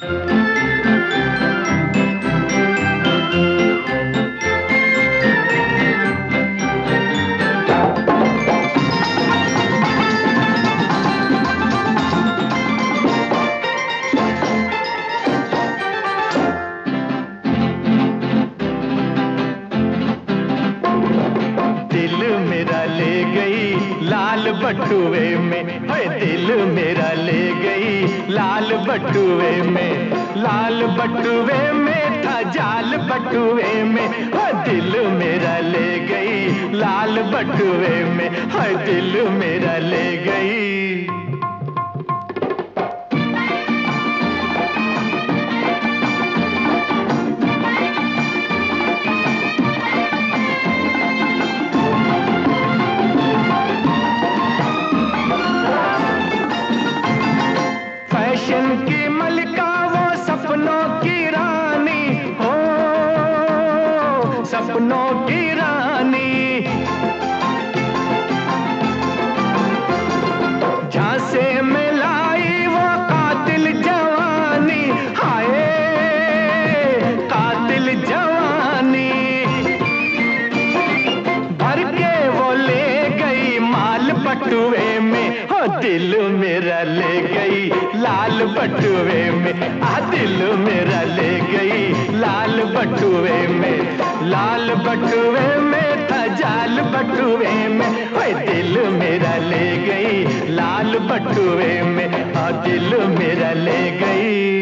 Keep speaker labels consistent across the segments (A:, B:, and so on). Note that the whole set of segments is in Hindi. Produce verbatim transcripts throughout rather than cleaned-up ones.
A: दिल मेरा ले गई लाल बटुए में, हाय दिल मेरा ले गई लाल बटुए में। लाल बटुए में था जाल बटुए में, हाय दिल मेरा ले गई लाल बटुए में, हाय दिल मेरा ले गई। फैशन की मलिका वो सपनों की रानी हो, सपनों की रानी। झांसे में लाई वो कातिल जवानी, हाय कातिल जवानी। भर के वो ले गई माल बटुए में, हो दिल मेरा ले गई लाल बटुए में। आ दिल मेरा ले गई लाल बटुए में। लाल बटुए में था जाल बटुए में, ओए दिल मेरा ले गई लाल बटुए में। आ दिल मेरा ले गई।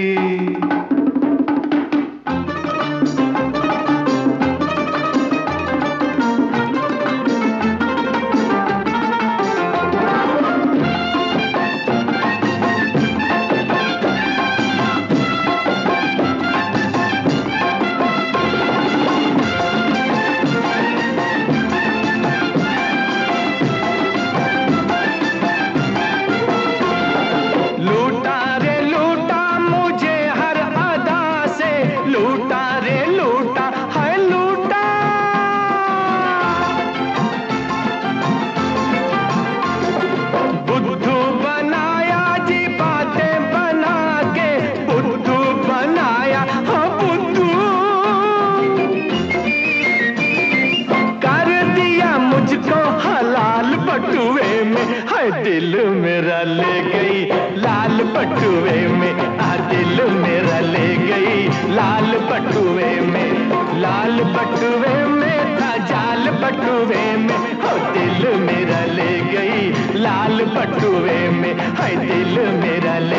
A: बटुए में, हाय दिल मेरा ले गई लाल बटुए में। आ दिल मेरा ले गई लाल बटुए में। लाल बटुए में था जाल बटुए में, हो दिल मेरा ले गई लाल बटुए में, हाय दिल मेरा ले